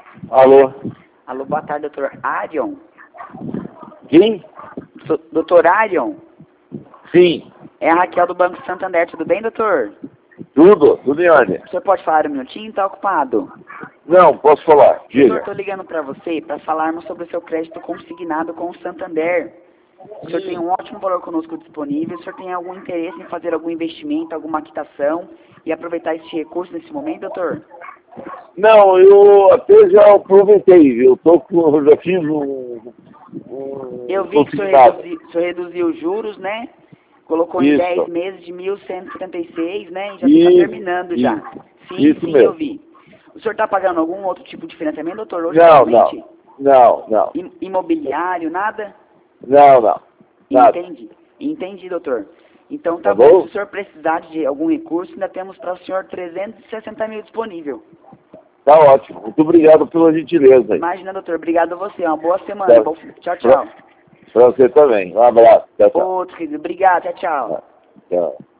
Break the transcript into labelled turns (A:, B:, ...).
A: Alô?
B: Alô, boa tarde, doutor Arion.
A: Quem?
B: Doutor Arion,
A: Sim.
B: é a Raquel do Banco Santander, tudo bem, doutor?
A: Tudo em ordem.
B: O senhor pode falar um minutinho? Tá ocupado?
A: Não, posso falar.
B: Doutor,
A: Diga.
B: estou ligando para você para falarmos sobre o seu crédito consignado com o Santander. O senhor tem um ótimo valor conosco disponível. O senhor tem algum interesse em fazer algum investimento, alguma quitação e aproveitar esse recurso nesse momento, doutor?
A: Não, eu até já aproveitei. Já fiz
B: Eu vi que o
A: consignado.
B: senhor reduziu os juros, né? Colocou em
A: Isso.
B: 10 meses de 1.176, né? E já está terminando já.
A: Isso
B: Sim,
A: mesmo.
B: eu vi. O senhor está pagando algum outro tipo de financiamento, doutor? Hoje,
A: Não.
B: atualmente? Imobiliário, nada?
A: Não. Nada.
B: Entendi, doutor. Então
A: Tá
B: tá bom.
A: bom?
B: Se o senhor precisar de algum recurso, ainda temos para o senhor 360 mil disponível.
A: Tá ótimo. Muito obrigado pela gentileza aí.
B: Imagina, doutor. Obrigado a você. Uma boa semana.
A: Tá.
B: Tchau.
A: Pra você também. Um abraço. Tchau.
B: Outro, querido. Obrigado. Tchau.
A: Tchau.